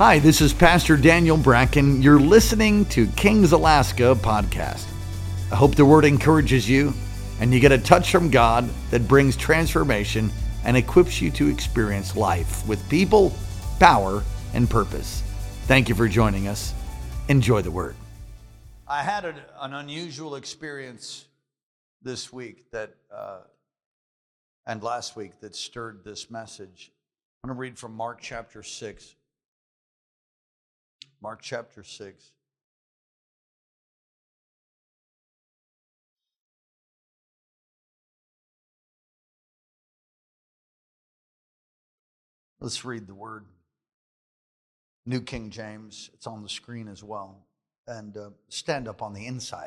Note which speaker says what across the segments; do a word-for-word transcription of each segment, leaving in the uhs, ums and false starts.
Speaker 1: Hi, this is Pastor Daniel Bracken. You're listening to Kings Alaska podcast. I hope the word encourages you and you get a touch from God that brings transformation and equips you to experience life with people, power, and purpose. Thank you for joining us. Enjoy the word. I had a, an unusual experience this week that, uh, and last week that stirred this message. I'm going to read from Mark chapter six. Mark chapter six. Let's read the word. New King James. It's on the screen as well. And uh, stand up on the inside.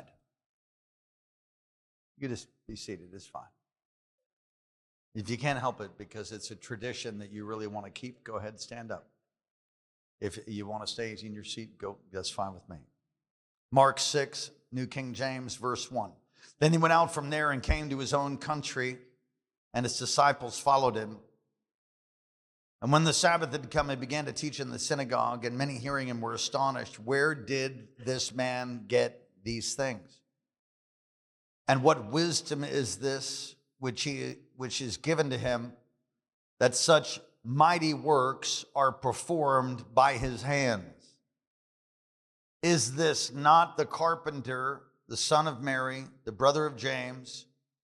Speaker 1: You just be seated. It's fine. If you can't help it because it's a tradition that you really want to keep, go ahead and stand up. If you want to stay in your seat, go. That's fine with me. Mark six, New King James, verse one. Then he went out from there and came to his own country, and his disciples followed him. And when the Sabbath had come, he began to teach in the synagogue, and many hearing him were astonished. Where did this man get these things? And what wisdom is this which he which is given to him, that such mighty works are performed by his hands? Is this not the carpenter, the son of Mary, the brother of James?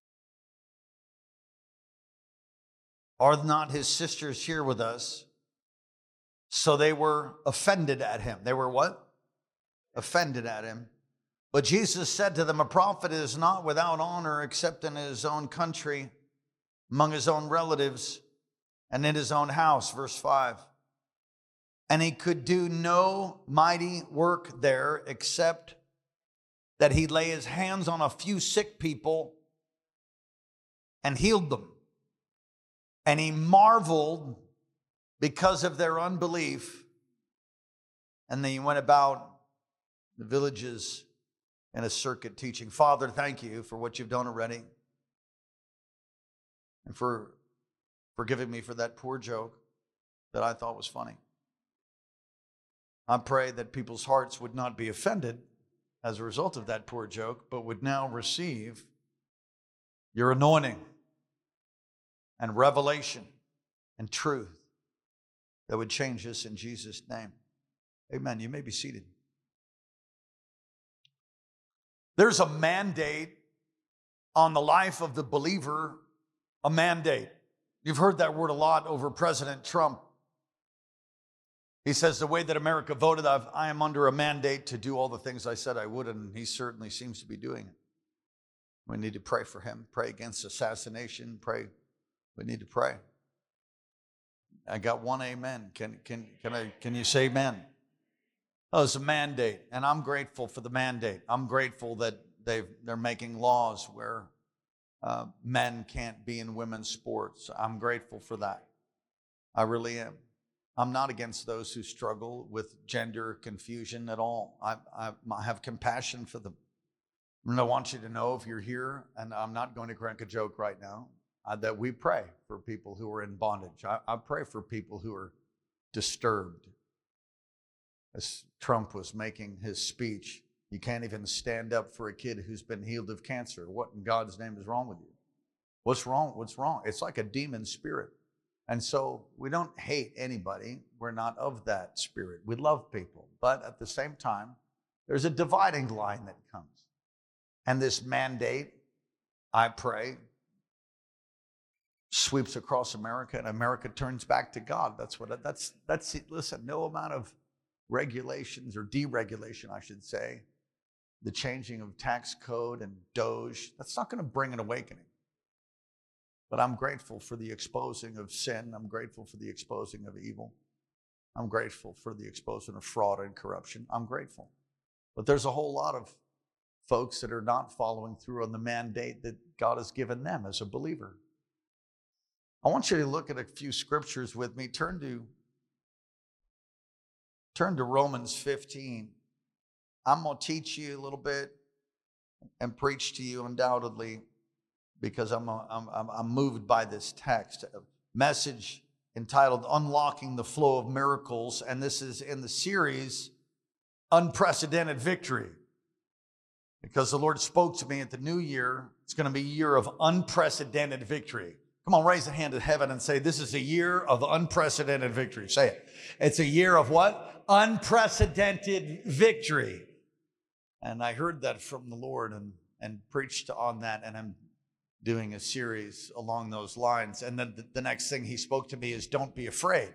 Speaker 1: Are not his sisters here with us? So they were offended at him. They were what? Offended at him. But Jesus said to them, a prophet is not without honor except in his own country, among his own relatives, and in his own house. Verse five. And he could do no mighty work there except that he lay his hands on a few sick people and healed them. And he marveled because of their unbelief. And then he went about the villages in a circuit teaching. Father, thank you for what you've done already. And for forgiving me for that poor joke that I thought was funny. I pray that people's hearts would not be offended as a result of that poor joke, but would now receive your anointing and revelation and truth that would change us in Jesus' name. Amen. You may be seated. There's a mandate on the life of the believer, a mandate. You've heard that word a lot over President Trump. He says, the way that America voted, I've, I am under a mandate to do all the things I said I would, and he certainly seems to be doing it. We need to pray for him, pray against assassination, pray. We need to pray. I got one amen. Can, can, can, I, can you say amen? Oh, it's a mandate, and I'm grateful for the mandate. I'm grateful that they've, they're making laws where uh, men can't be in women's sports. I'm grateful for that. I really am. I'm not against those who struggle with gender confusion at all. I, I, I have compassion for them. And I want you to know if you're here, and I'm not going to crack a joke right now, uh, that we pray for people who are in bondage. I, I pray for people who are disturbed. As Trump was making his speech, you can't even stand up for a kid who's been healed of cancer. What in God's name is wrong with you? What's wrong? What's wrong? It's like a demon spirit. And so we don't hate anybody. We're not of that spirit. We love people. But at the same time, there's a dividing line that comes. And this mandate, I pray, sweeps across America, and America turns back to God. That's what, that's, that's, listen, no amount of regulations or deregulation, I should say, the changing of tax code and Doge, that's not going to bring an awakening. But I'm grateful for the exposing of sin. I'm grateful for the exposing of evil. I'm grateful for the exposing of fraud and corruption. I'm grateful. But there's a whole lot of folks that are not following through on the mandate that God has given them as a believer. I want you to look at a few scriptures with me. Turn to, turn to Romans fifteen. I'm going to teach you a little bit and preach to you undoubtedly because I'm, I'm, I'm moved by this text. A message entitled Unlocking the Flow of Miracles, and this is in the series Unprecedented Victory. Because the Lord spoke to me at the new year, it's going to be a year of unprecedented victory. Come on, raise a hand to heaven and say, this is a year of unprecedented victory. Say it. It's a year of what? Unprecedented victory. And I heard that from the Lord and, and preached on that, and I'm doing a series along those lines. And then the, the next thing he spoke to me is, don't be afraid,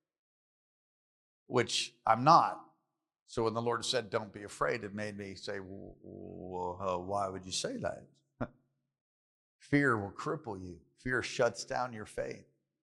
Speaker 1: which I'm not. So when the Lord said, don't be afraid, it made me say, well, uh, why would you say that? Fear will cripple you. Fear shuts down your faith.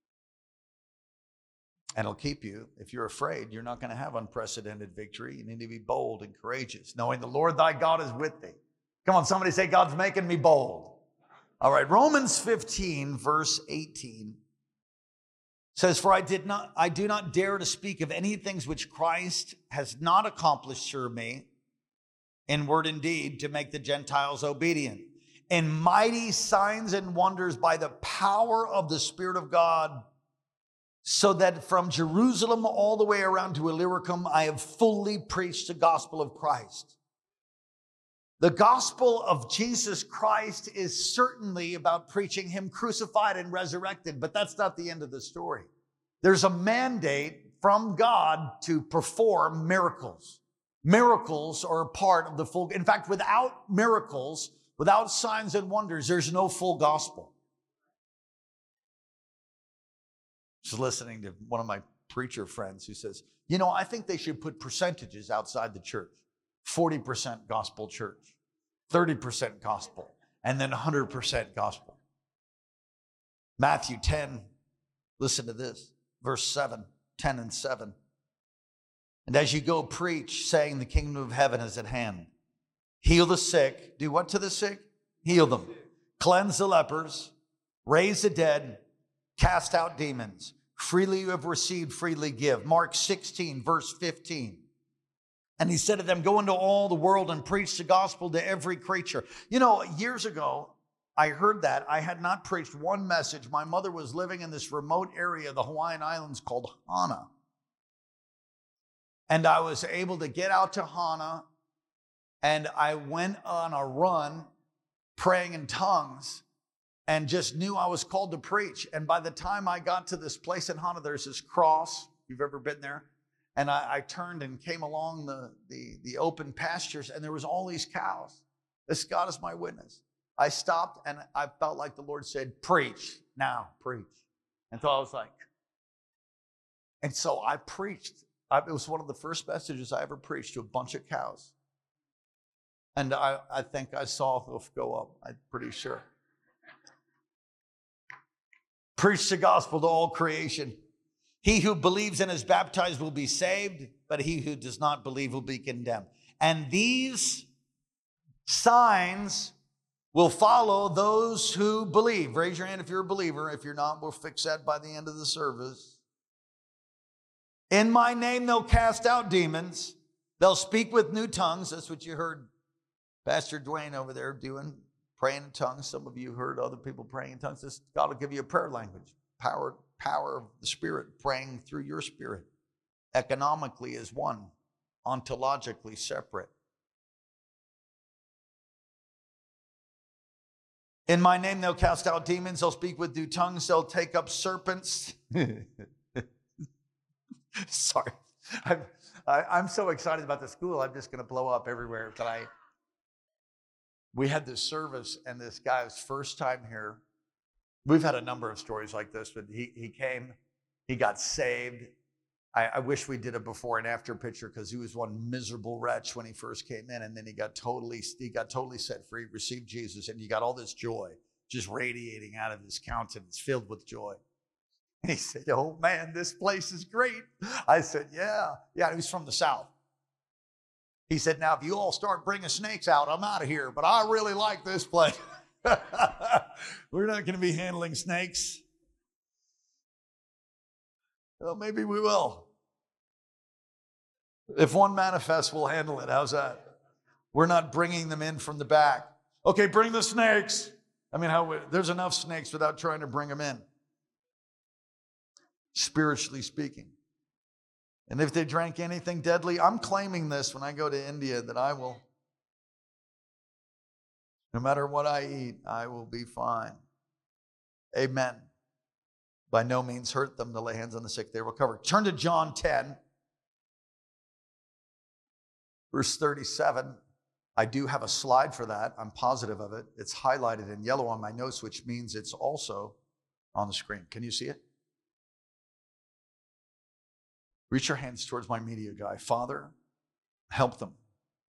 Speaker 1: And it'll keep you. If you're afraid, you're not going to have unprecedented victory. You need to be bold and courageous, knowing the Lord thy God is with thee. Come on, somebody say, God's making me bold. All right, Romans fifteen, verse eighteen says, for I did not, I do not dare to speak of any things which Christ has not accomplished through me, in word and deed, to make the Gentiles obedient, in mighty signs and wonders by the power of the Spirit of God, so that from Jerusalem all the way around to Illyricum, I have fully preached the gospel of Christ. The gospel of Jesus Christ is certainly about preaching him crucified and resurrected, but that's not the end of the story. There's a mandate from God to perform miracles. Miracles are a part of the full. In fact, without miracles, without signs and wonders, there's no full gospel. Just listening to one of my preacher friends who says, you know, I think they should put percentages outside the church. forty percent gospel church, thirty percent gospel, and then one hundred percent gospel. Matthew ten, listen to this, verse seven, ten and seven. And as you go preach, saying the kingdom of heaven is at hand. Heal the sick. Do what to the sick? Heal them. Cleanse the lepers. Raise the dead. Cast out demons. Freely you have received, freely give. Mark sixteen, verse fifteen. And he said to them, go into all the world and preach the gospel to every creature. You know, years ago, I heard that. I had not preached one message. My mother was living in this remote area of the Hawaiian Islands called Hana. And I was able to get out to Hana, and I went on a run praying in tongues and just knew I was called to preach. And by the time I got to this place in Hana, there's this cross. You've ever been there? And I, I turned and came along the, the, the open pastures, and there was all these cows. This God is my witness. I stopped, and I felt like the Lord said, preach now, preach. And so I was like, and so I preached. I, it was one of the first messages I ever preached to a bunch of cows. And I, I think I saw a hoof go up, I'm pretty sure. Preach the gospel to all creation. He who believes and is baptized will be saved, but he who does not believe will be condemned. And these signs will follow those who believe. Raise your hand if you're a believer. If you're not, we'll fix that by the end of the service. In my name, they'll cast out demons. They'll speak with new tongues. That's what you heard Pastor Dwayne over there doing, praying in tongues. Some of you heard other people praying in tongues. This, God will give you a prayer language. Power, power of the Spirit, praying through your spirit. Economically as one, ontologically separate. In my name, they'll cast out demons. They'll speak with new tongues. They'll take up serpents. Sorry. I'm, I, I'm so excited about the school. I'm just going to blow up everywhere tonight. We had this service, and this guy's first time here. We've had a number of stories like this, but he, he came, he got saved. I, I wish we did a before and after picture, because he was one miserable wretch when he first came in, and then he got totally, he got totally set free, received Jesus, and he got all this joy just radiating out of his countenance, filled with joy. And he said, oh man, this place is great. I said, yeah. Yeah, he was from the South. He said, now if you all start bringing snakes out, I'm out of here, but I really like this place. We're not going to be handling snakes. Well, maybe we will. If one manifests, we'll handle it. How's that? We're not bringing them in from the back. Okay, bring the snakes. I mean, how there's enough snakes without trying to bring them in. spiritually speaking. And if they drank anything deadly, I'm claiming this when I go to India, that I will, no matter what I eat, I will be fine. Amen. By no means hurt them to lay hands on the sick, they recover. Turn to John ten, verse thirty-seven. I do have a slide for that. I'm positive of it. It's highlighted in yellow on my notes, which means it's also on the screen. Can you see it? Reach your hands towards my media guy. Father, help them.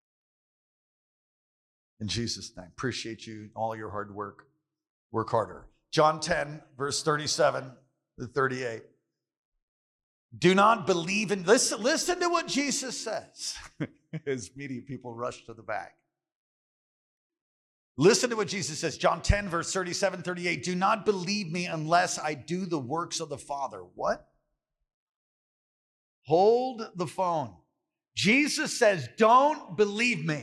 Speaker 1: In Jesus' name. Appreciate you, all your hard work. Work harder. John ten, verse thirty-seven to thirty-eight. Do not believe in, listen, listen to what Jesus says. As media people rush to the back. Listen to what Jesus says. John ten, verse thirty-seven, thirty-eight. Do not believe me unless I do the works of the Father. What? Hold the phone. Jesus says, don't believe me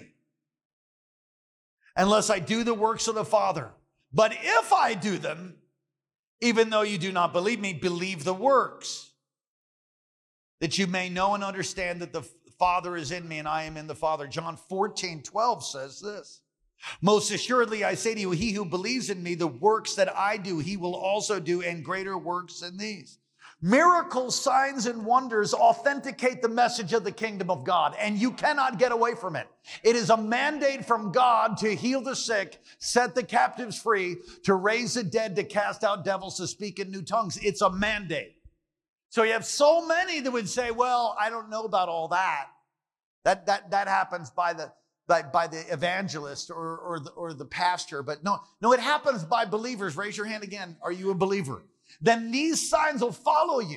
Speaker 1: unless I do the works of the Father. But if I do them, even though you do not believe me, believe the works, that you may know and understand that the Father is in me and I am in the Father. John fourteen, twelve says this. Most assuredly, I say to you, he who believes in me, the works that I do, he will also do, and greater works than these. Miracles, signs, and wonders authenticate the message of the kingdom of God, and you cannot get away from it. It is a mandate from God to heal the sick, set the captives free, to raise the dead, to cast out devils, to speak in new tongues. It's a mandate. So you have so many that would say, well, I don't know about all that. That, that, that happens by the, by, by the evangelist or, or, the, or the pastor. But no, no, it happens by believers. Raise your hand again. Are you a believer? Then these signs will follow you.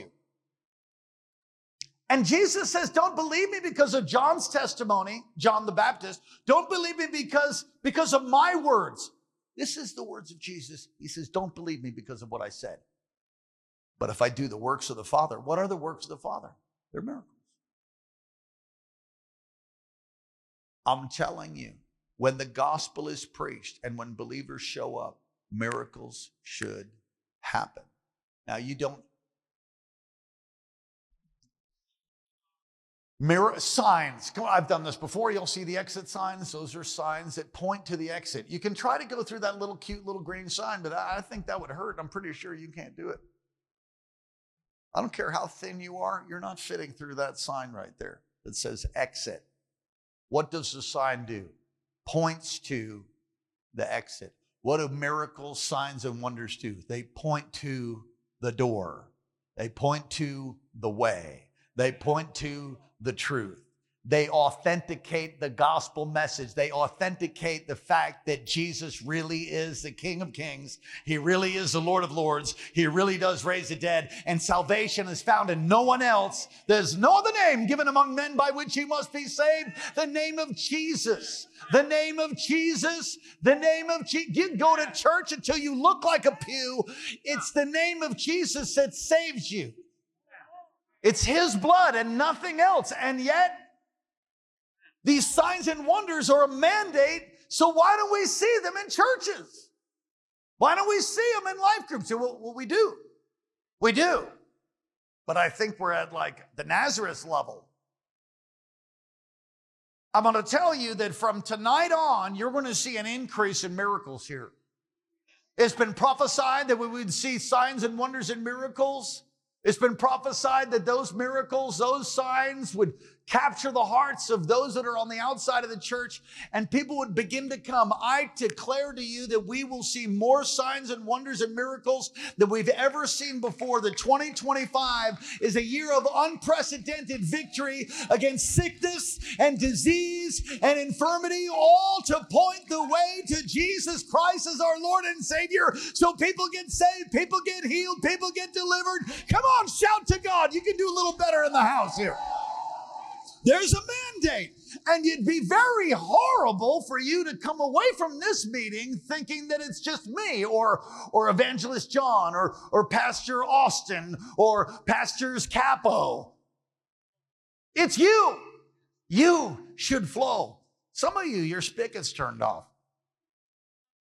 Speaker 1: And Jesus says, don't believe me because of John's testimony, John the Baptist. Don't believe me because, because of my words. This is the words of Jesus. He says, don't believe me because of what I said. But if I do the works of the Father, what are the works of the Father? They're miracles. I'm telling you, when the gospel is preached and when believers show up, miracles should happen. Now, you don't. Mirror signs. Come on, I've done this before. You'll see the exit signs. Those are signs that point to the exit. You can try to go through that little cute little green sign, but I think that would hurt. I'm pretty sure you can't do it. I don't care how thin you are. You're not fitting through that sign right there that says exit. What does the sign do? Points to the exit. What do miracles, signs, and wonders do? They point to the door. They point to the way. They point to the truth. They authenticate the gospel message. They authenticate the fact that Jesus really is the King of Kings. He really is the Lord of Lords. He really does raise the dead. And salvation is found in no one else. There's no other name given among men by which you must be saved. The name of Jesus. The name of Jesus. The name of Jesus. You go to church until you look like a pew. It's the name of Jesus that saves you. It's his blood and nothing else. And yet, these signs and wonders are a mandate, so why don't we see them in churches? Why don't we see them in life groups? Well, well, we do. We do. But I think we're at like the Nazareth level. I'm going to tell you that from tonight on, you're going to see an increase in miracles here. It's been prophesied that we would see signs and wonders and miracles. It's been prophesied that those miracles, those signs would capture the hearts of those that are on the outside of the church, and people would begin to come. I declare to you that we will see more signs and wonders and miracles than we've ever seen before. The twenty twenty-five is a year of unprecedented victory against sickness and disease and infirmity, all to point the way to Jesus Christ as our Lord and Savior. So people get saved, people get healed, people get delivered. Come on, shout to God. You can do a little better in the house here. There's a mandate, and it'd be very horrible for you to come away from this meeting thinking that it's just me or, or Evangelist John or, or Pastor Austin or Pastors Capo. It's you. You should flow. Some of you, your spigot's turned off.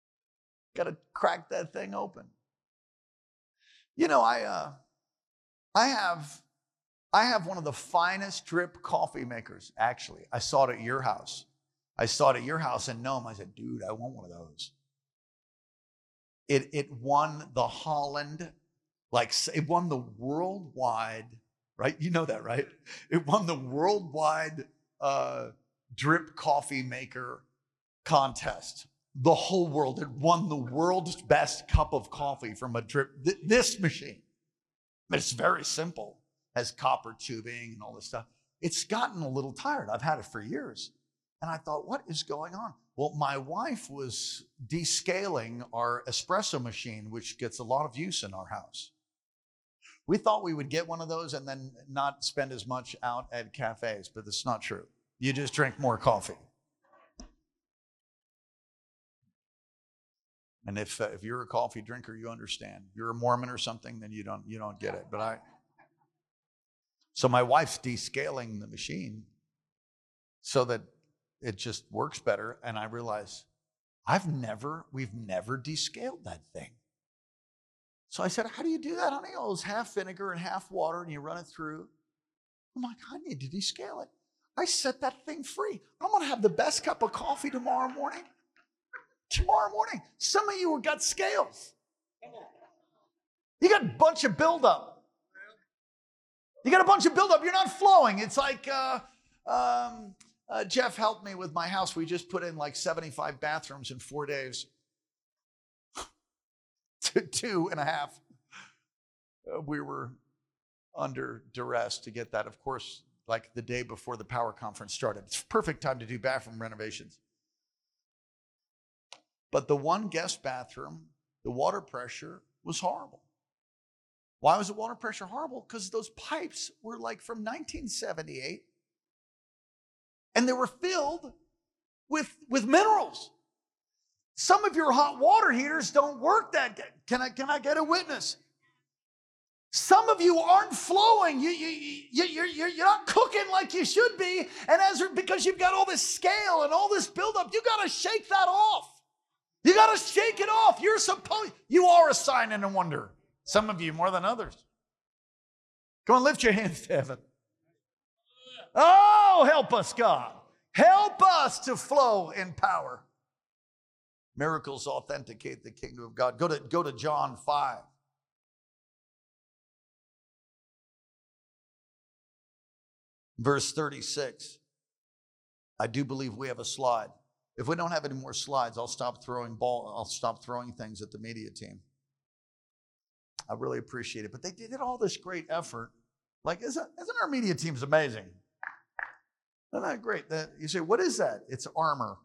Speaker 1: Got to crack that thing open. You know, I... Uh, I have, I have one of the finest drip coffee makers, actually. I saw it at your house. I saw it at your house in Nome. I said, dude, I want one of those. It, it won the Holland, like it won the worldwide, right? You know that, right? It won the worldwide uh, drip coffee maker contest. The whole world. It won the world's best cup of coffee from a drip, th- this machine. It's very simple, has copper tubing and all this stuff. It's gotten a little tired. I've had it for years. And I thought, what is going on? Well, my wife was descaling our espresso machine, which gets a lot of use in our house. We thought we would get one of those and then not spend as much out at cafes, but that's not true. You just drink more coffee. And if uh, if you're a coffee drinker, you understand. If you're a Mormon or something, then you don't you don't get it. But I. So my wife's descaling the machine so that it just works better. And I realize I've never, we've never descaled that thing. So I said, how do you do that, honey? Oh, it's half vinegar and half water, and you run it through. I'm like, I need to descale it. I set that thing free. I'm going to have the best cup of coffee tomorrow morning. Tomorrow morning. Some of you have got scales. You got a bunch of buildup. You got a bunch of buildup. You're not flowing. It's like, uh, um, Uh, Jeff helped me with my house. We just put in like seventy-five bathrooms in four days. Two and a half. Uh, we were under duress to get that. Of course, like the day before the power conference started. It's perfect time to do bathroom renovations. But the one guest bathroom, the water pressure was horrible. Why was the water pressure horrible? Because those pipes were like from nineteen seventy-eight. And they were filled with, with minerals. Some of your hot water heaters don't work that good. Can I, can I get a witness? Some of you aren't flowing. You, you, you, you're, you're, you're not cooking like you should be. And as because you've got all this scale and all this buildup, you got to shake that off. You got to shake it off. You're supposed, you are a sign and a wonder. Some of you more than others. Go and lift your hands to heaven. Oh, help us, God. Help us to flow in power. Miracles authenticate the kingdom of God. Go to, go to John five. Verse thirty-six. I do believe we have a slide. If we don't have any more slides, I'll stop throwing ball. I'll stop throwing things at the media team. I really appreciate it. But they did all this great effort. Like, isn't, isn't our media team's amazing? Isn't that great? That, you say, what is that? It's armor.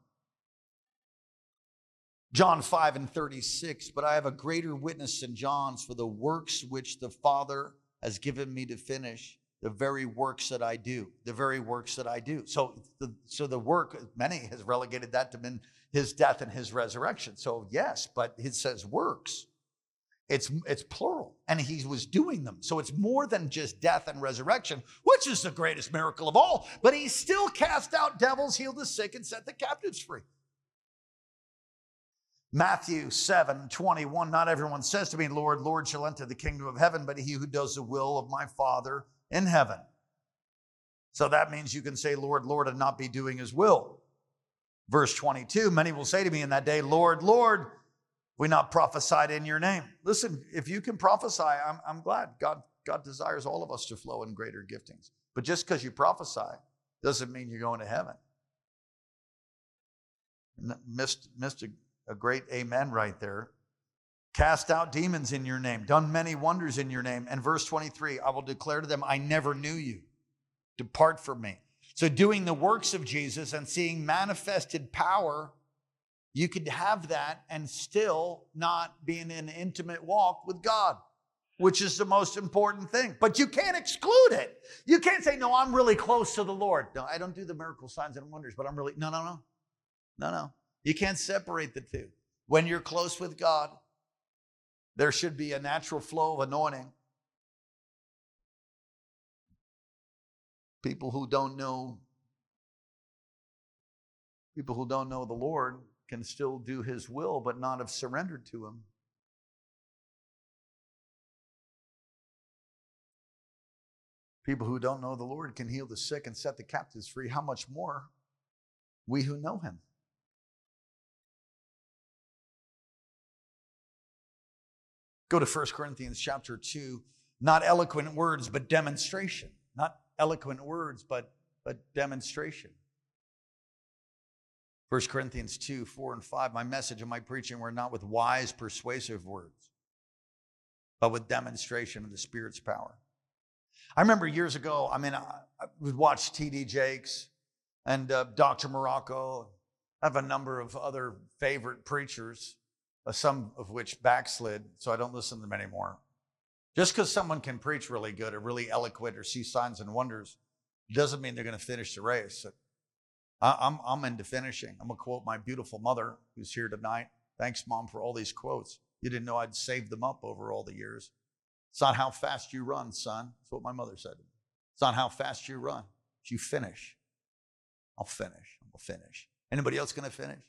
Speaker 1: John five and thirty-six, but I have a greater witness than John's, for the works which the Father has given me to finish, the very works that I do, the very works that I do. So the, so the work, many has relegated that to his death and his resurrection. So yes, but it says works. It's, it's plural, and he was doing them. So it's more than just death and resurrection, which is the greatest miracle of all. But he still cast out devils, healed the sick, and set the captives free. Matthew seven twenty-one, not everyone says to me, Lord, Lord, shall enter the kingdom of heaven, but he who does the will of my Father in heaven. So that means you can say, Lord, Lord, and not be doing his will. Verse twenty-two, many will say to me in that day, Lord, Lord, we not prophesied in your name. Listen, if you can prophesy, I'm, I'm glad. God, God desires all of us to flow in greater giftings. But just because you prophesy doesn't mean you're going to heaven. Missed, missed a, a great amen right there. Cast out demons in your name, done many wonders in your name. And verse twenty-three, I will declare to them, I never knew you. Depart from me. So doing the works of Jesus and seeing manifested power, you could have that and still not be in an intimate walk with God, which is the most important thing. But you can't exclude it. You can't say, no, I'm really close to the Lord. No, I don't do the miracle signs and wonders, but I'm really, no, no, no. No, no. You can't separate the two. When you're close with God, there should be a natural flow of anointing. People who don't know, people who don't know the Lord can still do his will, but not have surrendered to him. People who don't know the Lord can heal the sick and set the captives free. How much more we who know him? Go to First Corinthians chapter two. Not eloquent words, but demonstration. Not eloquent words, but, but demonstration. First Corinthians two, four and five. My message and my preaching were not with wise, persuasive words, but with demonstration of the Spirit's power. I remember years ago, I mean, I, I would watch T D Jakes and uh, Doctor Morocco. I have a number of other favorite preachers, uh, some of which backslid, so I don't listen to them anymore. Just because someone can preach really good or really eloquent or see signs and wonders doesn't mean they're going to finish the race. I, I'm, I'm into finishing. I'm going to quote my beautiful mother who's here tonight. Thanks, Mom, for all these quotes. You didn't know I'd saved them up over all the years. It's not how fast you run, son. That's what my mother said to me. It's not how fast you run. It's you finish. I'll finish. I'll finish. Anybody else going to finish?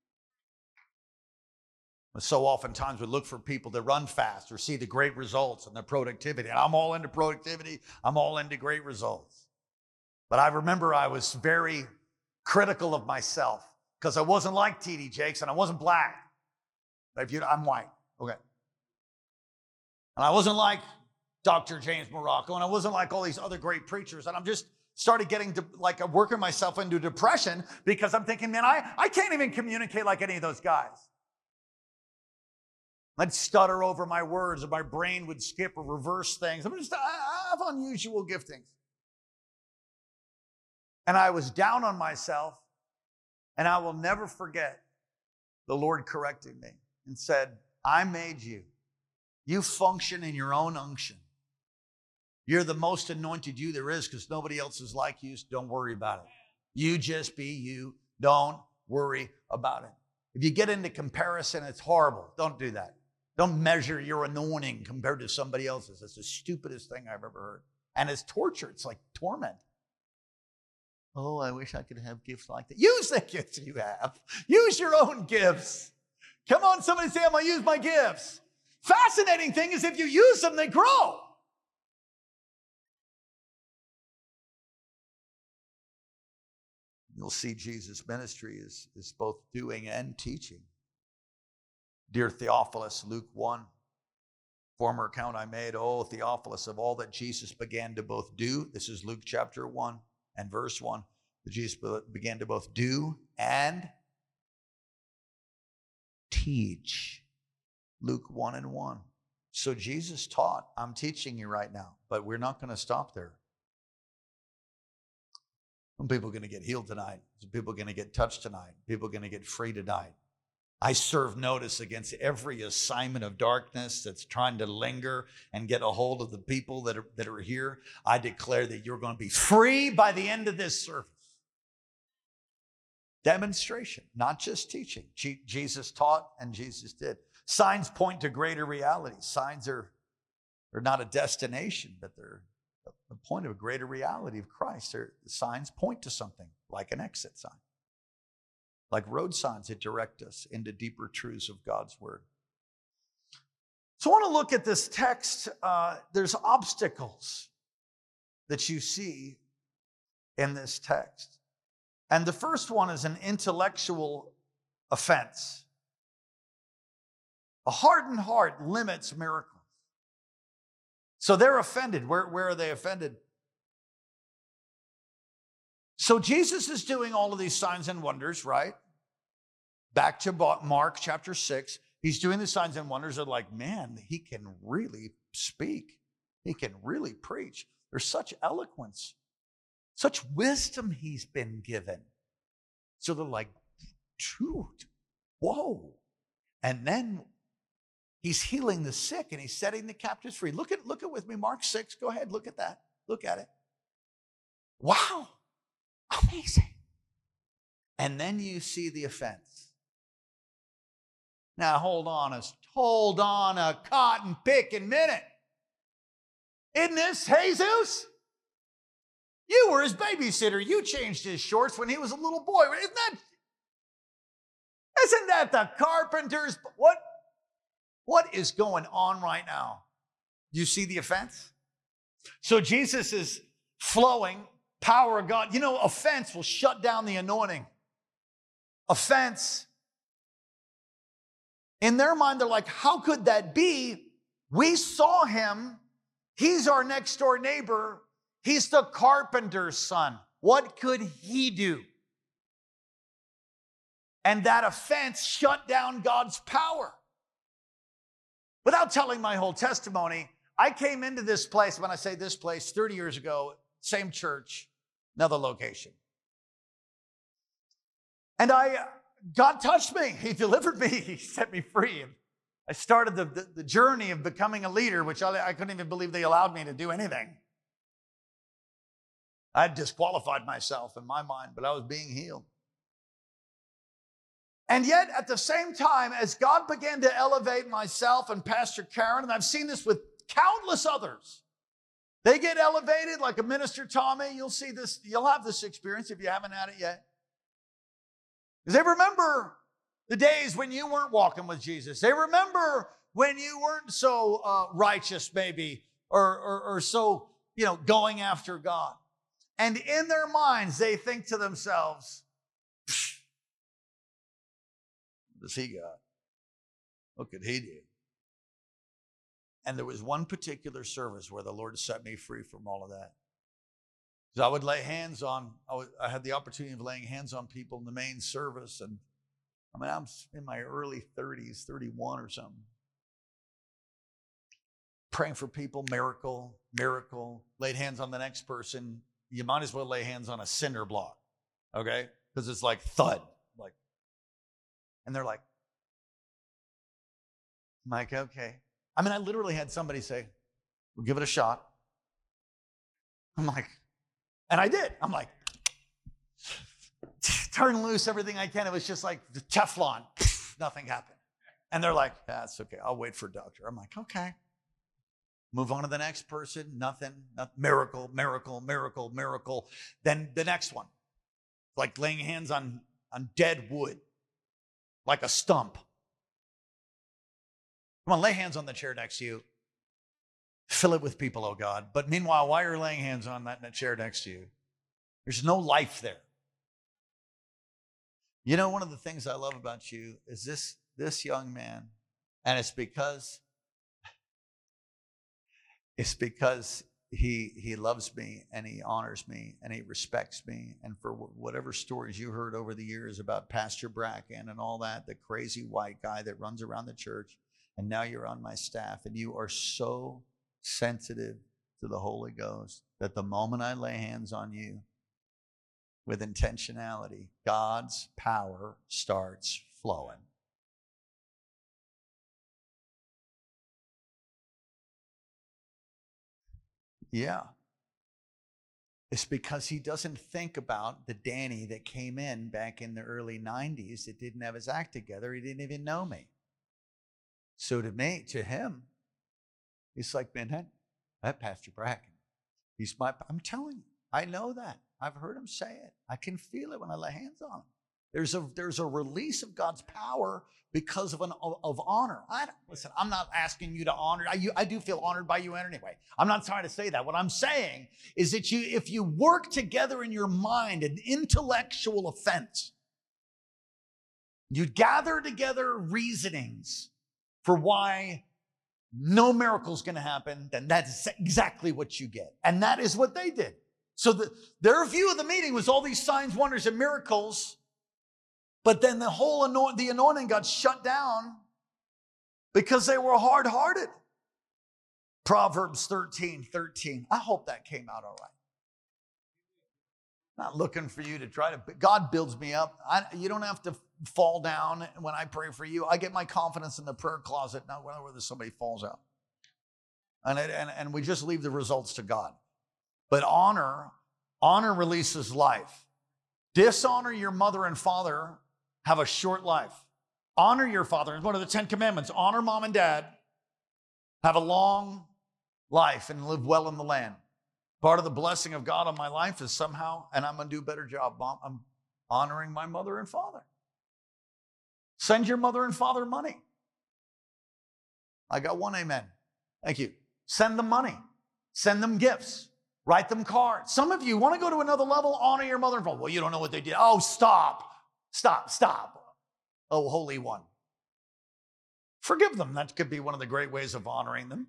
Speaker 1: So oftentimes we look for people that run fast or see the great results and their productivity. And I'm all into productivity. I'm all into great results. But I remember I was very critical of myself because I wasn't like T D Jakes and I wasn't black. If you, I'm white. Okay. And I wasn't like Doctor James Morocco, and I wasn't like all these other great preachers. And I'm just started getting to, like working myself into depression because I'm thinking, man, I, I can't even communicate like any of those guys. I'd stutter over my words, or my brain would skip or reverse things. I'm just, I have unusual giftings. And I was down on myself, and I will never forget the Lord correcting me and said, I made you. You function in your own unction. You're the most anointed you there is because nobody else is like you, so don't worry about it. You just be you. Don't worry about it. If you get into comparison, it's horrible. Don't do that. Don't measure your anointing compared to somebody else's. That's the stupidest thing I've ever heard. And it's torture. It's like torment. Oh, I wish I could have gifts like that. Use the gifts you have. Use your own gifts. Come on, somebody say, I'm going to use my gifts. Fascinating thing is if you use them, they grow. You'll see Jesus' ministry is, is both doing and teaching. Dear Theophilus, Luke one, former account I made, oh, Theophilus, of all that Jesus began to both do, this is Luke chapter one and verse one, that Jesus began to both do and teach. Luke one and one. So Jesus taught. I'm teaching you right now, but we're not going to stop there. Some people are going to get healed tonight. Some people are going to get touched tonight. People are going to get free tonight. I serve notice against every assignment of darkness that's trying to linger and get a hold of the people that are, that are here. I declare that you're going to be free by the end of this service. Demonstration, not just teaching. Jesus taught and Jesus did. Signs point to greater reality. Signs are, are not a destination, but they're the point of a greater reality of Christ. They're, the signs point to something, like an exit sign. Like road signs that direct us into deeper truths of God's word. So I want to look at this text. Uh, there's obstacles that you see in this text. And the first one is an intellectual offense. A hardened heart limits miracles. So they're offended. Where, where are they offended? So Jesus is doing all of these signs and wonders, right? Back to Mark chapter six. He's doing the signs and wonders. They're like, man, he can really speak. He can really preach. There's such eloquence, such wisdom he's been given. So they're like, dude, whoa. And then he's healing the sick and he's setting the captives free. Look at, look at with me, Mark six. Go ahead, look at that. Look at it. Wow, amazing. And then you see the offense. Now hold on a hold on a cotton picking minute. Isn't this Jesus? You were his babysitter. You changed his shorts when he was a little boy. Isn't that, isn't that the carpenter's? What, what is going on right now? You see the offense? So Jesus is flowing, power of God. You know, offense will shut down the anointing. Offense. In their mind, they're like, how could that be? We saw him. He's our next door neighbor. He's the carpenter's son. What could he do? And that offense shut down God's power. Without telling my whole testimony, I came into this place, when I say this place, thirty years ago, same church, another location. And I, God touched me. He delivered me. He set me free. I started the, the, the journey of becoming a leader, which I, I couldn't even believe they allowed me to do anything. I had disqualified myself in my mind, but I was being healed. And yet, at the same time, as God began to elevate myself and Pastor Karen, and I've seen this with countless others, they get elevated like a Minister Tommy. You'll see this, you'll have this experience if you haven't had it yet. Because they remember the days when you weren't walking with Jesus. They remember when you weren't so uh, righteous, maybe, or, or, or so, you know, going after God. And in their minds, they think to themselves, what does he got? What could he do? And there was one particular service where the Lord set me free from all of that. Because I would lay hands on, I, would, I had the opportunity of laying hands on people in the main service. And I mean, I'm in my early thirties, thirty-one or something. Praying for people, miracle, miracle. Laid hands on the next person. You might as well lay hands on a cinder block, okay? Because it's like thud. Like, and they're like, I'm like, okay. I mean, I literally had somebody say, we'll give it a shot. I'm like, and I did. I'm like, turn loose everything I can. It was just like the Teflon. Nothing happened. And they're like, that's okay. I'll wait for a doctor. I'm like, okay. Move on to the next person. Nothing. Nothing. Miracle, miracle, miracle, miracle. Then the next one. Like laying hands on, on dead wood. Like a stump. Come on, lay hands on the chair next to you. Fill it with people, oh God. But meanwhile, while you're laying hands on that, that chair next to you, there's no life there. You know, one of the things I love about you is this, this young man, and it's because, it's because he, he loves me and he honors me and he respects me. And for whatever stories you heard over the years about Pastor Bracken and all that, the crazy white guy that runs around the church, and now you're on my staff, and you are so sensitive to the Holy Ghost that the moment I lay hands on you with intentionality, God's power starts flowing. Yeah. It's because he doesn't think about the Danny that came in back in the early nineties that didn't have his act together. He didn't even know me. So to me, to him, it's like, man, that, that Pastor Bracken, he's my, I'm telling you, I know that. I've heard him say it. I can feel it when I lay hands on him. There's a, there's a release of God's power because of, an, of honor. I, listen, I'm not asking you to honor. I, you, I do feel honored by you anyway. I'm not trying to say that. What I'm saying is that you, if you work together in your mind an intellectual offense, you gather together reasonings for why no miracle is going to happen, then that's exactly what you get. And that is what they did. So the, their view of the meeting was all these signs, wonders, and miracles. But then the whole anoint, the anointing got shut down because they were hard-hearted. Proverbs thirteen thirteen. I hope that came out all right. Not looking for you to try to, God builds me up. I, you don't have to fall down when I pray for you. I get my confidence in the prayer closet, not whether somebody falls out. And, it, and, and we just leave the results to God. But honor, honor releases life. Dishonor your mother and father, have a short life. Honor your father. It's one of the Ten Commandments. Honor mom and dad, have a long life, and live well in the land. Part of the blessing of God on my life is somehow, and I'm going to do a better job, Mom, I'm honoring my mother and father. Send your mother and father money. I got one amen. Thank you. Send them money. Send them gifts. Write them cards. Some of you want to go to another level, honor your mother and father. Well, you don't know what they did. Oh, stop, stop, stop. Oh, Holy One. Forgive them. That could be one of the great ways of honoring them.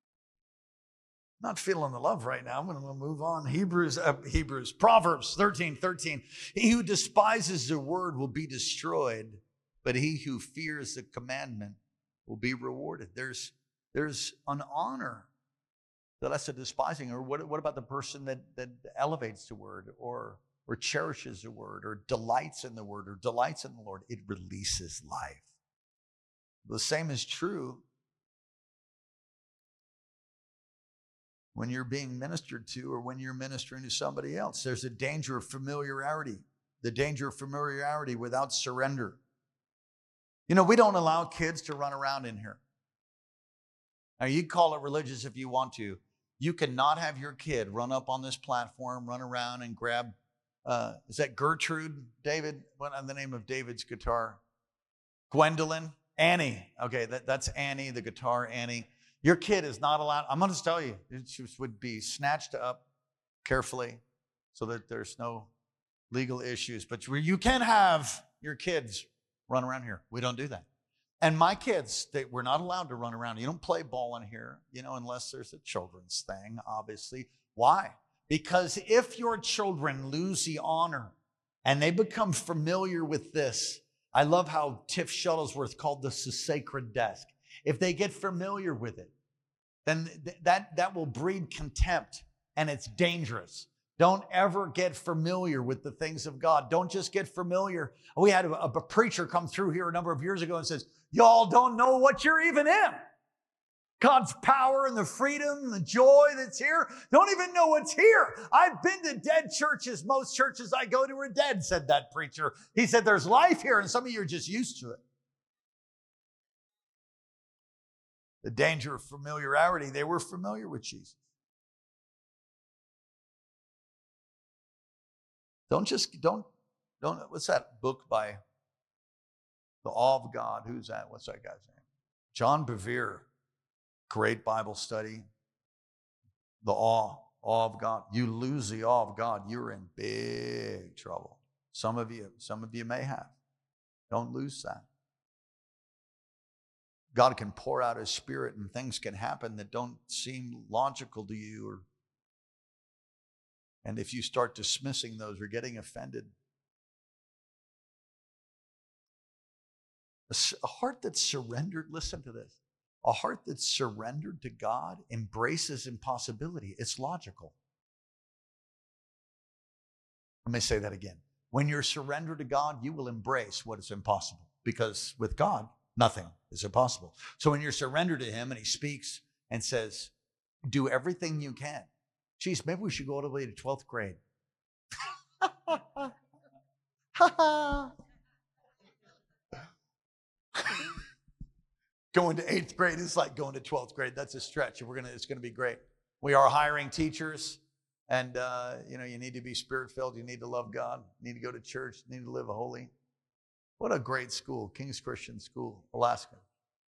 Speaker 1: Not feeling the love right now. I'm going to move on. Hebrews, uh, Hebrews, Proverbs thirteen, thirteen. He who despises the word will be destroyed, but he who fears the commandment will be rewarded. There's, there's an honor that that's a despising. Or what, what about the person that, that elevates the word or, or cherishes the word or delights in the word or delights in the Lord? It releases life. The same is true when you're being ministered to or when you're ministering to somebody else. There's a danger of familiarity, the danger of familiarity without surrender. You know, we don't allow kids to run around in here. Now, you call it religious if you want to. You cannot have your kid run up on this platform, run around and grab, uh, is that Gertrude, David? What is the name of David's guitar? Gwendolyn? Annie. Okay, that, that's Annie, the guitar, Annie. Your kid is not allowed, I'm going to tell you, it would be snatched up carefully so that there's no legal issues. But you can have your kids run around here. We don't do that. And my kids, they, we're not allowed to run around. You don't play ball in here, you know, unless there's a children's thing, obviously. Why? Because if your children lose the honor and they become familiar with this, I love how Tiff Shuttlesworth called this a sacred desk. If they get familiar with it, then th- that, that will breed contempt, and it's dangerous. Don't ever get familiar with the things of God. Don't just get familiar. We had a, a preacher come through here a number of years ago and says, y'all don't know what you're even in. God's power and the freedom, the joy that's here. Don't even know what's here. I've been to dead churches. Most churches I go to are dead, said that preacher. He said, there's life here, and some of you are just used to it. The danger of familiarity, they were familiar with Jesus. Don't just, don't, don't, what's that book by The Awe of God? Who's that? What's that guy's name? John Bevere. Great Bible study. The awe, awe of God. You lose the awe of God, you're in big trouble. Some of you, some of you may have. Don't lose that. God can pour out His Spirit and things can happen that don't seem logical to you. Or, and if you start dismissing those or getting offended, a heart that's surrendered, listen to this. A heart that's surrendered to God embraces impossibility. It's logical. Let me say that again. When you're surrendered to God, you will embrace what is impossible, because with God, nothing is impossible. So when you're surrendered to Him and He speaks and says, do everything you can. Geez, maybe we should go all the way to twelfth grade. Going to eighth grade is like going to twelfth grade. That's a stretch. We're gonna, it's going to be great. We are hiring teachers, and uh, you know, you need to be Spirit-filled. You need to love God. You need to go to church. You need to live holy. What a great school, King's Christian School, Alaska.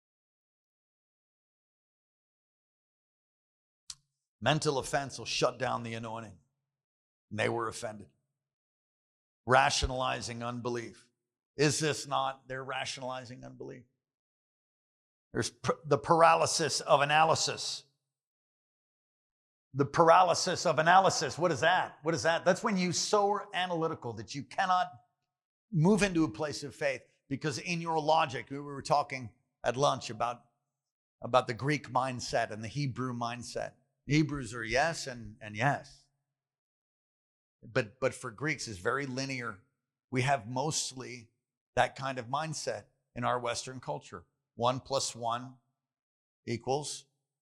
Speaker 1: Mental offense will shut down the anointing. And they were offended. Rationalizing unbelief. Is this not? They're rationalizing unbelief. There's the paralysis of analysis. The paralysis of analysis. What is that? What is that? That's when you so analytical that you cannot move into a place of faith, because in your logic, we were talking at lunch about, about the Greek mindset and the Hebrew mindset. Hebrews are yes and, and yes. But, but for Greeks, it's very linear. We have mostly that kind of mindset in our Western culture. One plus one equals.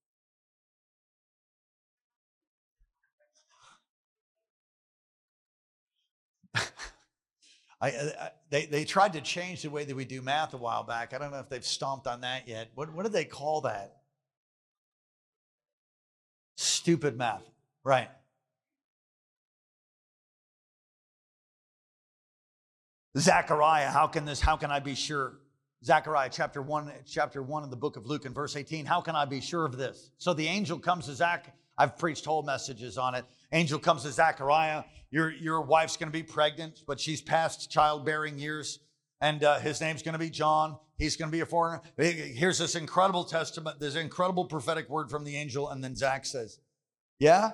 Speaker 1: I, I, they, they tried to change the way that we do math a while back. I don't know if they've stomped on that yet. What, what do they call that? Stupid math, right? Zechariah, how can this, how can I be sure? Zechariah chapter one, chapter one of the book of Luke and verse eighteen, how can I be sure of this? So the angel comes to Zach. I've preached whole messages on it. Angel comes to Zechariah. Your, your wife's going to be pregnant, but she's past childbearing years. And uh, his name's going to be John. He's going to be a foreigner. Here's this incredible testament. There's an incredible prophetic word from the angel. And then Zach says, yeah?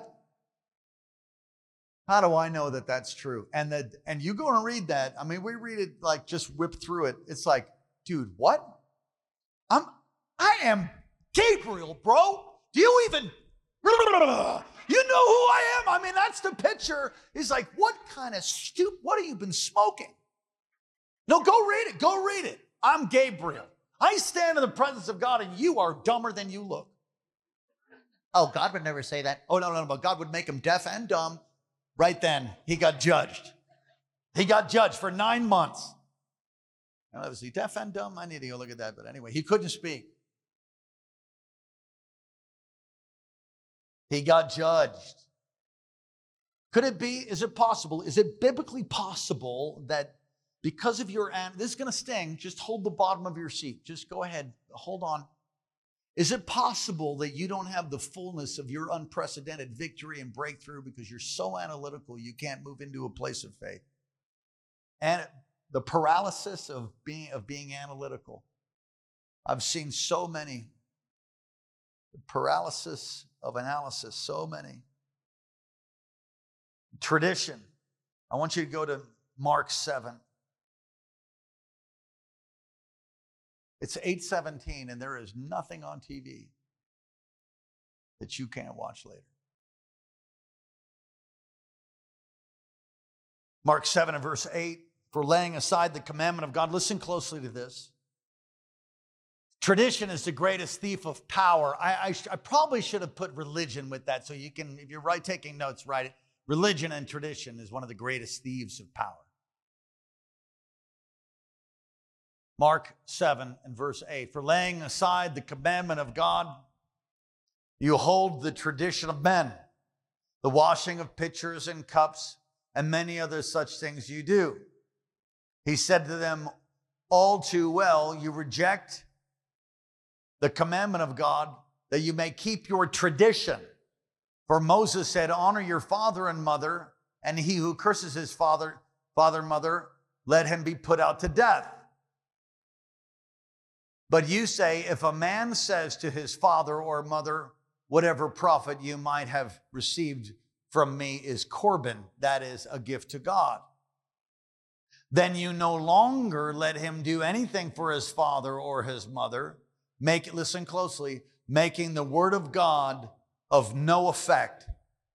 Speaker 1: How do I know that that's true? And that, and you go and read that. I mean, we read it like just whip through it. It's like, dude, what? I'm, I am Gabriel, bro. Do you even, you know who I am? I mean, that's the picture. He's like, what kind of stupid, what have you been smoking? No, go read it. Go read it. I'm Gabriel. I stand in the presence of God and you are dumber than you look. Oh, God would never say that. Oh, no, no, no, but God would make him deaf and dumb. Right then, he got judged. He got judged for nine months. Now, was he deaf and dumb? I need to go look at that. But anyway, he couldn't speak. He got judged. Could it be, is it possible, is it biblically possible that because of your, this is going to sting, just hold the bottom of your seat. Just go ahead, hold on. Is it possible that you don't have the fullness of your unprecedented victory and breakthrough because you're so analytical you can't move into a place of faith? And the paralysis of being, of being analytical. I've seen so many. The paralysis of analysis, so many. Tradition. I want you to go to Mark seven. It's eight seventeen, and there is nothing on T V that you can't watch later. Mark seven and verse eight, for laying aside the commandment of God. Listen closely to this. Tradition is the greatest thief of power. I, I, I probably should have put religion with that, so you can, if you're right, taking notes, write it. Religion and tradition is one of the greatest thieves of power. Mark seven and verse eight, for laying aside the commandment of God, you hold the tradition of men, the washing of pitchers and cups, and many other such things you do. He said to them, all too well, you reject the commandment of God that you may keep your tradition. For Moses said, honor your father and mother, and he who curses his father, father, mother, let him be put out to death. But you say, if a man says to his father or mother, whatever profit you might have received from me is Corban, that is a gift to God, then you no longer let him do anything for his father or his mother, make, listen closely, making the word of God of no effect.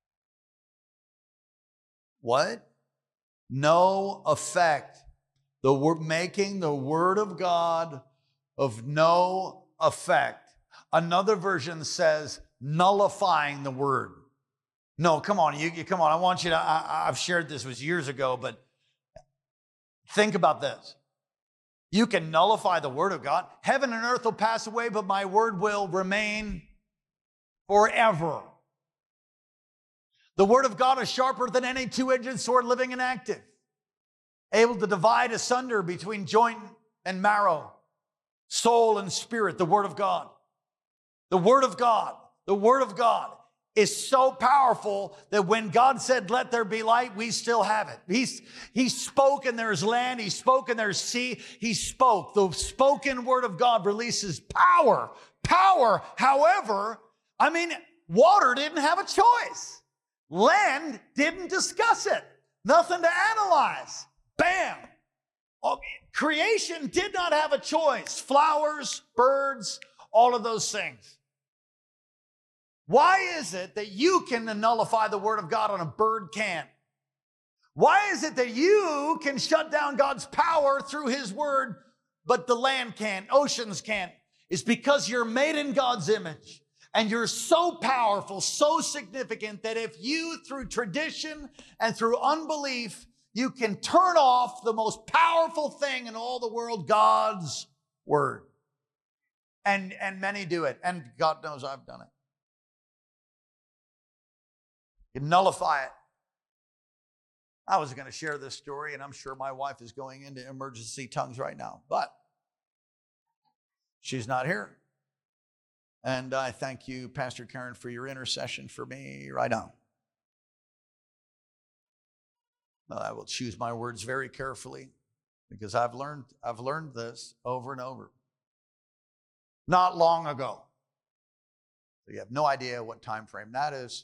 Speaker 1: What? No effect. The word, making the word of God of no effect. Another version says nullifying the word. No, come on, you, you come on. I want you to, I, I've shared this was years ago, but think about this. You can nullify the word of God. Heaven and earth will pass away, but my word will remain forever. The word of God is sharper than any two-edged sword, living and active, able to divide asunder between joint and marrow, soul and spirit. The word of God. The word of God. The word of God is so powerful that when God said, let there be light, we still have it. He's, he spoke and there's land. He spoke and there's sea. He spoke. The spoken word of God releases power. Power. However, I mean, water didn't have a choice. Land didn't discuss it. Nothing to analyze. Bam. Okay. Creation did not have a choice. Flowers, birds, all of those things. Why is it that you can nullify the word of God and a bird can't? Why is it that you can shut down God's power through his word, but the land can't, oceans can't? It's because you're made in God's image. And you're so powerful, so significant that if you, through tradition and through unbelief, you can turn off the most powerful thing in all the world, God's word. And, and many do it. And God knows I've done it. You nullify it. I was going to share this story, and I'm sure my wife is going into emergency tongues right now, but she's not here. And I thank you, Pastor Karen, for your intercession for me right now. I will choose my words very carefully because I've learned, I've learned this over and over. Not long ago. So you have no idea what time frame that is.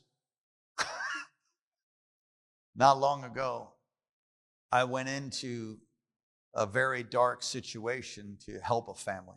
Speaker 1: Not long ago, I went into a very dark situation to help a family.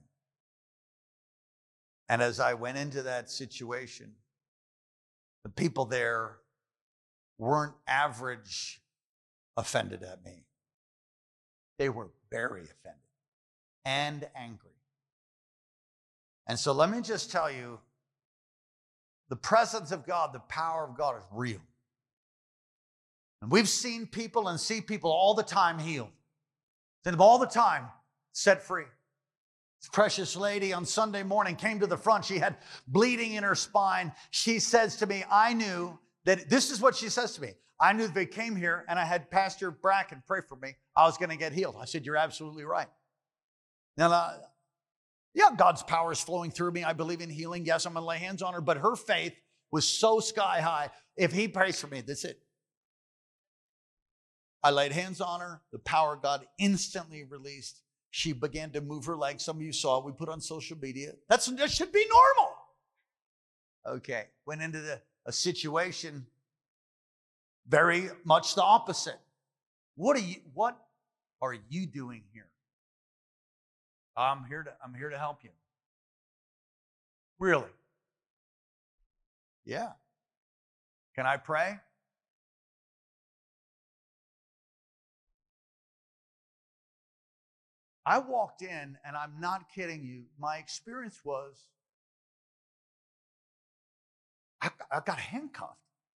Speaker 1: And as I went into that situation, the people there weren't average offended at me. They were very offended and angry. And so let me just tell you, the presence of God, the power of God is real. And we've seen people and see people all the time healed. Seen them all the time set free. This precious lady on Sunday morning came to the front. She had bleeding in her spine. She says to me, I knew that, this is what she says to me. I knew that they came here and I had Pastor Bracken pray for me. I was going to get healed. I said, you're absolutely right. Now, uh, yeah, God's power is flowing through me. I believe in healing. Yes, I'm going to lay hands on her. But her faith was so sky high. If he prays for me, that's it. I laid hands on her. The power of God instantly released. She began to move her legs. Some of you saw it. We put on social media. That's, that should be normal. Okay. Went into the, a situation very much the opposite. What are you, what are you doing here? I'm here to, I'm here to help you. Really? Yeah. Can I pray? I walked in, and I'm not kidding you, my experience was I, I got handcuffed.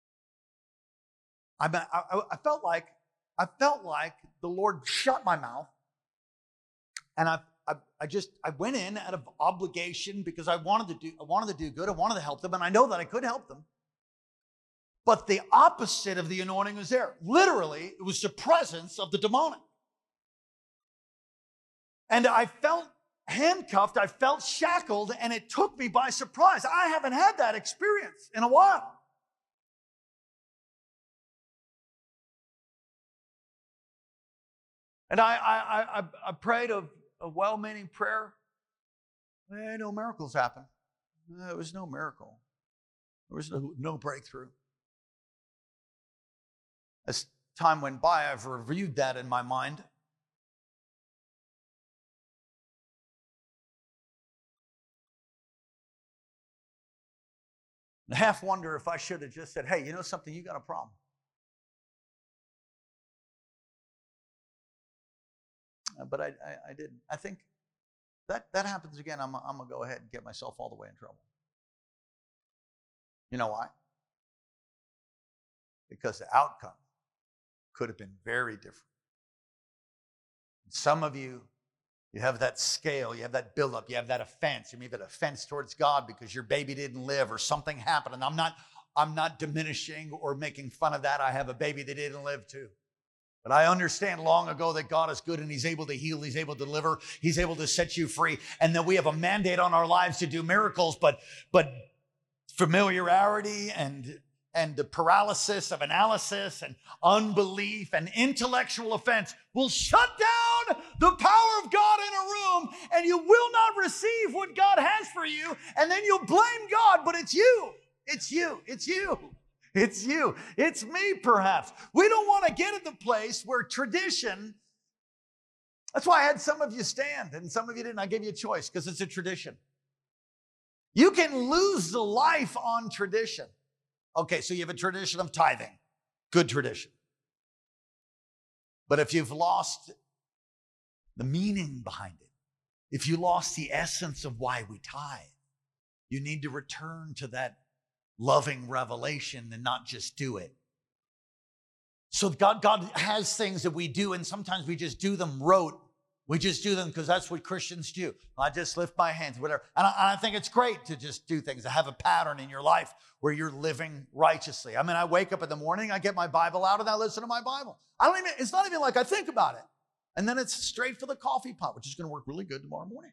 Speaker 1: I, I, I felt like I felt like the Lord shut my mouth, and I, I I just I went in out of obligation because I wanted to do I wanted to do good. I wanted to help them, and I know that I could help them. But the opposite of the anointing was there. Literally, it was the presence of the demonic. And I felt handcuffed, I felt shackled, and it took me by surprise. I haven't had that experience in a while. And I, I, I, I prayed a, a well-meaning prayer. Eh, no miracles happened. There was no miracle. There was no, no breakthrough. As time went by, I've reviewed that in my mind. I half wonder if I should have just said, hey, you know something, you got a problem. Uh, but I, I, I didn't. I think that that happens again, I'm, I'm going to go ahead and get myself all the way in trouble. You know why? Because the outcome could have been very different. Some of you, you have that scale, you have that buildup, you have that offense. You may have that offense towards God because your baby didn't live or something happened. And I'm not, I'm not diminishing or making fun of that. I have a baby that didn't live too. But I understand long ago that God is good and he's able to heal, he's able to deliver, he's able to set you free. And that we have a mandate on our lives to do miracles, but, but familiarity and and the paralysis of analysis and unbelief and intellectual offense will shut down the power of God in a room, and you will not receive what God has for you, and then you'll blame God, but it's you. It's you. It's you. It's you. It's me, perhaps. We don't want to get in the place where tradition, that's why I had some of you stand, and some of you didn't. I gave you a choice because it's a tradition. You can lose the life on tradition. Okay, so you have a tradition of tithing. Good tradition. But if you've lost the meaning behind it, if you lost the essence of why we tithe, you need to return to that loving revelation and not just do it. So God, God has things that we do, and sometimes we just do them rote. We just do them because that's what Christians do. I just lift my hands, whatever. And I, and I think it's great to just do things, to have a pattern in your life where you're living righteously. I mean, I wake up in the morning, I get my Bible out, and I listen to my Bible. I don't even, it's not even like I think about it. And then it's straight for the coffee pot, which is going to work really good tomorrow morning.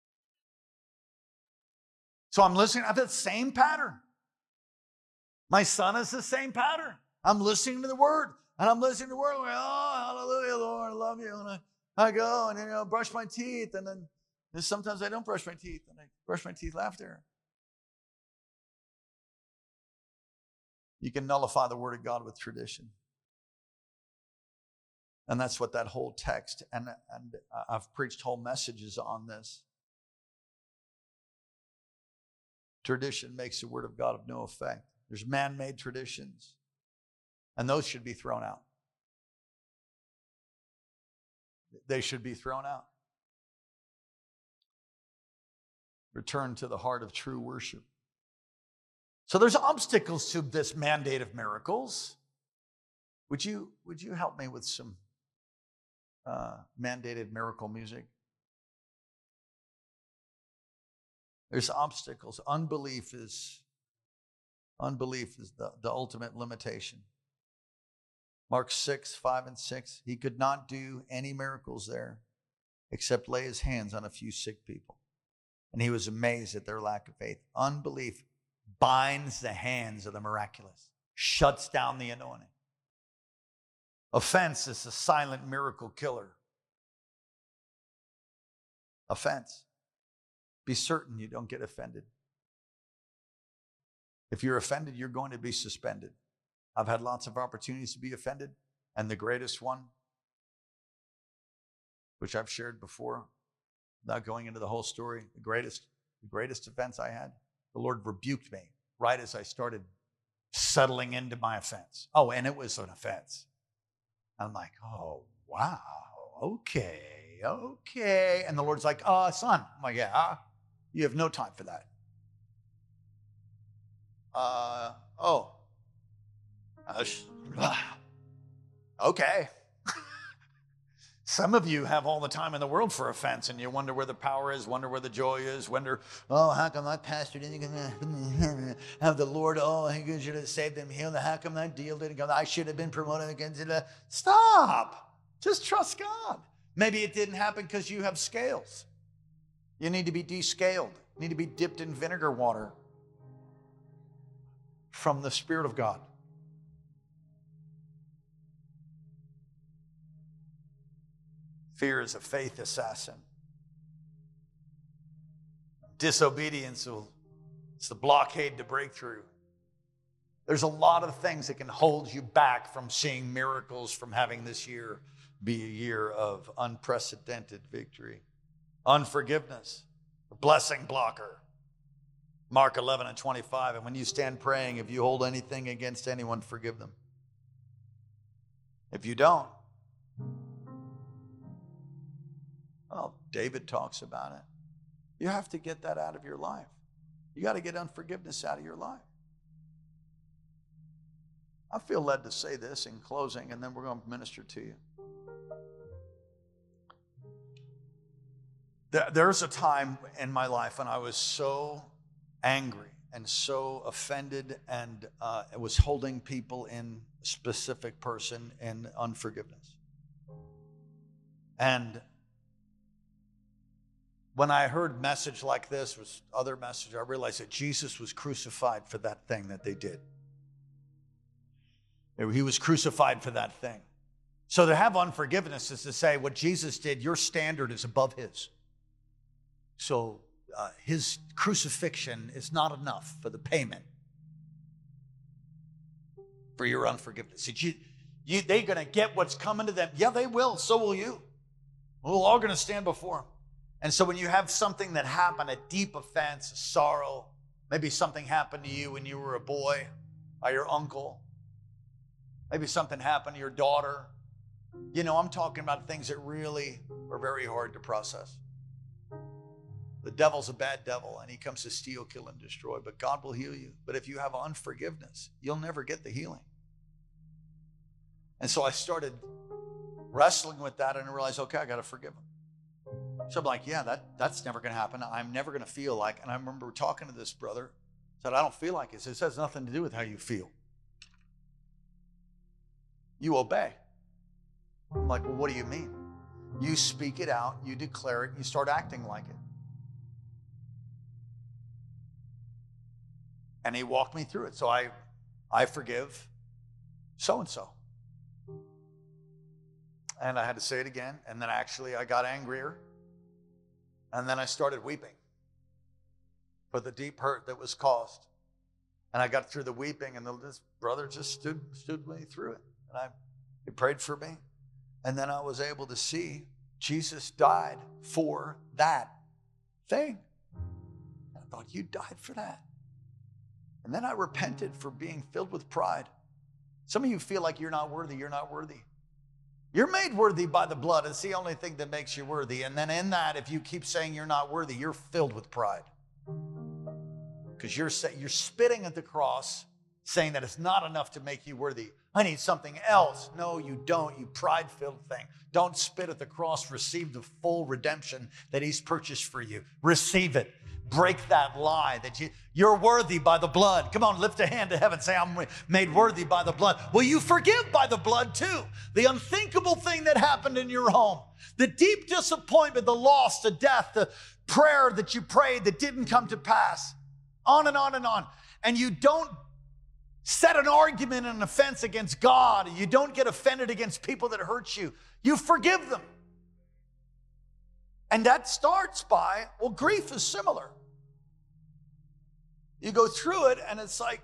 Speaker 1: So I'm listening. I have the same pattern. My son has the same pattern. I'm listening to the word. And I'm listening to the word, I'm like, oh, hallelujah, Lord, I love you. And I, I go and then, you know, brush my teeth. And then and sometimes I don't brush my teeth. And I brush my teeth after. You can nullify the word of God with tradition. And that's what that whole text, and, and I've preached whole messages on this. Tradition makes the word of God of no effect. There's man-made traditions, and those should be thrown out. They should be thrown out. Return to the heart of true worship. So there's obstacles to this mandate of miracles. Would you, would you help me with some uh, mandated miracle music? There's obstacles. Unbelief is, unbelief is the, the ultimate limitation. Mark six, five and six, he could not do any miracles there except lay his hands on a few sick people. And he was amazed at their lack of faith. Unbelief binds the hands of the miraculous, shuts down the anointing. Offense is a silent miracle killer. Offense. Be certain you don't get offended. If you're offended, you're going to be suspended. I've had lots of opportunities to be offended, and the greatest one, which I've shared before, without going into the whole story, the greatest, the greatest offense I had, the Lord rebuked me right as I started settling into my offense. Oh, and it was an offense. I'm like, oh, wow, okay, okay. And the Lord's like, uh, son. I'm like, yeah, you have no time for that. Uh, oh. Uh, sh- okay. Some of you have all the time in the world for offense, and you wonder where the power is, wonder where the joy is, wonder, oh, how come that pastor didn't have the Lord, oh, he should have saved him, healed, how come that deal didn't go, I should have been promoted against it. Stop. Just trust God. Maybe it didn't happen because you have scales. You need to be descaled. You need to be dipped in vinegar water from the Spirit of God. Fear is a faith assassin. Disobedience will, it's the blockade to breakthrough. There's a lot of things that can hold you back from seeing miracles, from having this year be a year of unprecedented victory. Unforgiveness, a blessing blocker. Mark eleven and twenty-five, and when you stand praying, if you hold anything against anyone, forgive them. If you don't, well, David talks about it. You have to get that out of your life. You got to get unforgiveness out of your life. I feel led to say this in closing, and then we're going to minister to you. There's a time in my life when I was so angry and so offended and uh, was holding people in a specific person in unforgiveness. And when I heard message like this, was other message, I realized that Jesus was crucified for that thing that they did. He was crucified for that thing. So to have unforgiveness is to say what Jesus did, your standard is above his. So uh, his crucifixion is not enough for the payment for your unforgiveness. You, you, they're going to get what's coming to them. Yeah, they will. So will you. We're all going to stand before him. And so when you have something that happened, a deep offense, a sorrow, maybe something happened to you when you were a boy by your uncle. Maybe something happened to your daughter. You know, I'm talking about things that really are very hard to process. The devil's a bad devil, and he comes to steal, kill, and destroy, but God will heal you. But if you have unforgiveness, you'll never get the healing. And so I started wrestling with that, and I realized, okay, I got to forgive him. So I'm like, yeah, that, that's never going to happen. I'm never going to feel like, and I remember talking to this brother, said, I don't feel like it. It has nothing to do with how you feel. You obey. I'm like, well, what do you mean? You speak it out, you declare it, you start acting like it. And he walked me through it. So I, I forgive so-and-so. And I had to say it again. And then actually I got angrier. And then I started weeping for the deep hurt that was caused. And I got through the weeping, and this brother just stood, stood me through it. And I, he prayed for me. And then I was able to see Jesus died for that thing. And I thought, you died for that. And then I repented for being filled with pride. Some of you feel like you're not worthy. You're not worthy. You're made worthy by the blood. It's the only thing that makes you worthy. And then in that, if you keep saying you're not worthy, you're filled with pride. Because you're, you're spitting at the cross, saying that it's not enough to make you worthy. I need something else. No, you don't, you pride-filled thing. Don't spit at the cross. Receive the full redemption that he's purchased for you. Receive it. Break that lie that you, you're worthy by the blood. Come on, lift a hand to heaven. Say, I'm made worthy by the blood. Well, you forgive by the blood too. The unthinkable thing that happened in your home, the deep disappointment, the loss, the death, the prayer that you prayed that didn't come to pass, on and on and on. And you don't set an argument and an offense against God. You don't get offended against people that hurt you. You forgive them. And that starts by, well, grief is similar. You go through it and it's like,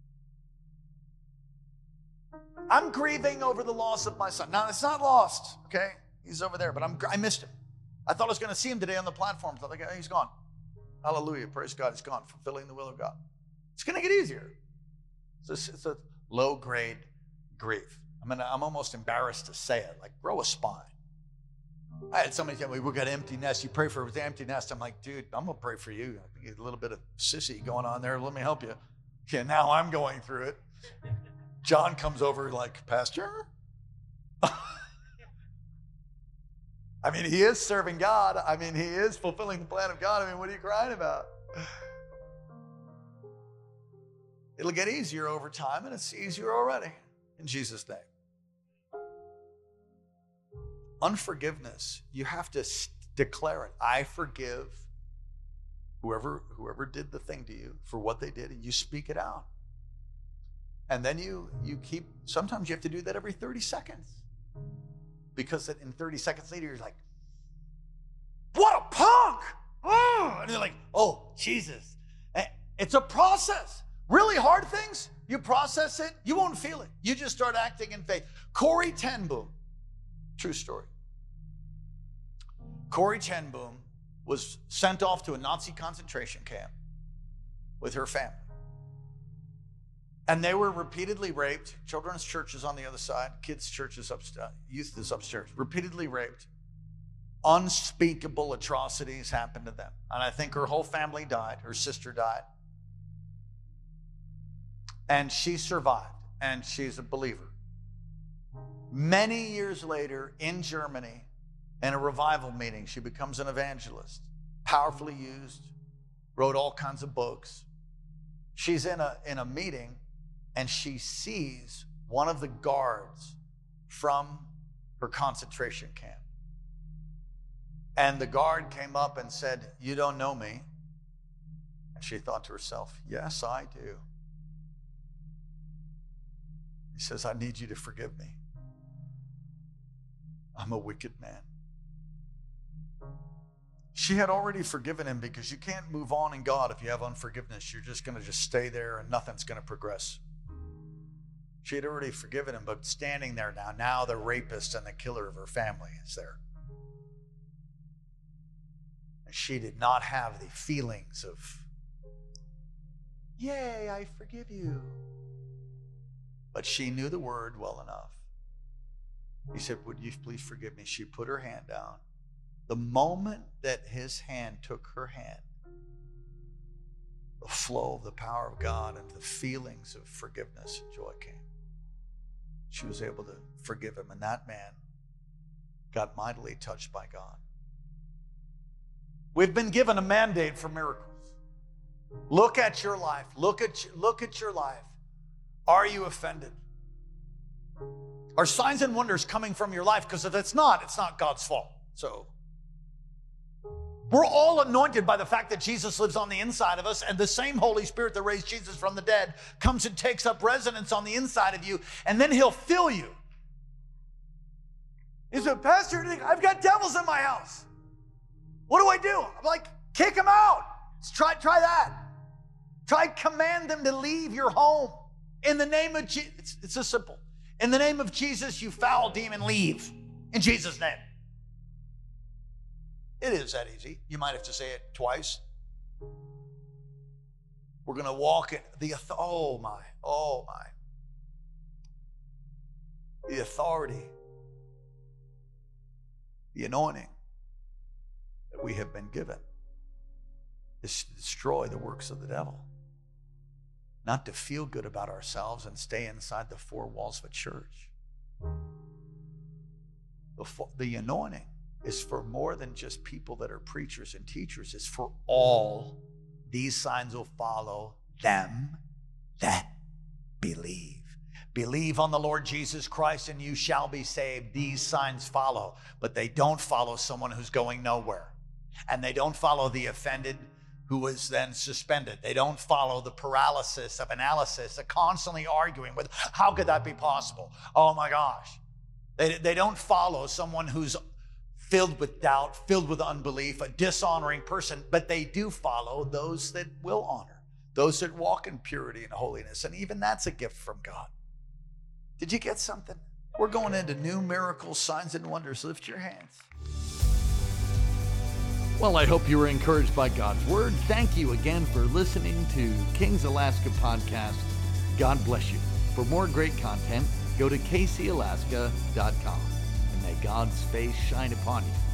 Speaker 1: I'm grieving over the loss of my son. Now, it's not lost, okay? He's over there, but I'm, I missed him. I thought I was going to see him today on the platform. I thought, like, he's gone. Hallelujah, praise God, he's gone, fulfilling the will of God. It's going to get easier. It's a, it's a low-grade grief. I mean, I'm almost embarrassed to say it, like, grow a spine. I had somebody tell me, we've got an empty nest. You pray for an empty nest. I'm like, dude, I'm going to pray for you. I think there's a little bit of sissy going on there. Let me help you. Yeah, now I'm going through it. John comes over like, Pastor? I mean, he is serving God. I mean, he is fulfilling the plan of God. I mean, what are you crying about? It'll get easier over time, and it's easier already. In Jesus' name. Unforgiveness, you have to declare it. I forgive whoever, whoever did the thing to you for what they did, and you speak it out. And then you, you keep, sometimes you have to do that every thirty seconds. Because in thirty seconds later, you're like, what a punk! Oh! And you're like, oh, Jesus. It's a process. Really hard things, you process it, you won't feel it. You just start acting in faith. Corrie ten Boom. True story. Corrie ten Boom was sent off to a Nazi concentration camp with her family. And they were repeatedly raped. Children's church is on the other side. Kids' church is upstairs. Youth is upstairs. Repeatedly raped. Unspeakable atrocities happened to them. And I think her whole family died. Her sister died. And she survived. And she's a believer. Many years later, in Germany, in a revival meeting, she becomes an evangelist, powerfully used, wrote all kinds of books. She's in a, in a meeting, and she sees one of the guards from her concentration camp. And the guard came up and said, you don't know me. And she thought to herself, yes, I do. He says, I need you to forgive me. I'm a wicked man. She had already forgiven him, because you can't move on in God if you have unforgiveness. You're just going to just stay there and nothing's going to progress. She had already forgiven him, but standing there now, now the rapist and the killer of her family is there. And she did not have the feelings of, yay, I forgive you. But she knew the word well enough. He said, would you please forgive me? She put her hand down. The moment that his hand took her hand, the flow of the power of God and the feelings of forgiveness and joy came. She was able to forgive him, and that man got mightily touched by God. We've been given a mandate for miracles. Look at your life. Look at, look at your life. Are you offended? Are signs and wonders coming from your life? Because if it's not, it's not God's fault. So we're all anointed by the fact that Jesus lives on the inside of us, and the same Holy Spirit that raised Jesus from the dead comes and takes up residence on the inside of you, and then he'll fill you. He said, Pastor, I've got devils in my house. What do I do? I'm like, kick them out. Let's try, try that. Try command them to leave your home. In the name of Jesus, it's, it's so simple. In the name of Jesus, you foul demon, leave. In Jesus' name. It is that easy. You might have to say it twice. We're going to walk in the, oh my, oh my. The authority, the anointing that we have been given is to destroy the works of the devil. Not to feel good about ourselves and stay inside the four walls of a church. The, the anointing is for more than just people that are preachers and teachers. It's for all. These signs will follow them that believe. Believe on the Lord Jesus Christ and you shall be saved. These signs follow, but they don't follow someone who's going nowhere. And they don't follow the offended who is then suspended. They don't follow the paralysis of analysis, the constantly arguing with, how could that be possible? Oh my gosh. They, they don't follow someone who's filled with doubt, filled with unbelief, a dishonoring person, but they do follow those that will honor, those that walk in purity and holiness. And even that's a gift from God. Did you get something? We're going into new miracles, signs, and wonders. Lift your hands.
Speaker 2: Well, I hope you were encouraged by God's word. Thank you again for listening to Kings Alaska Podcast. God bless you. For more great content, go to k c alaska dot com. And may God's face shine upon you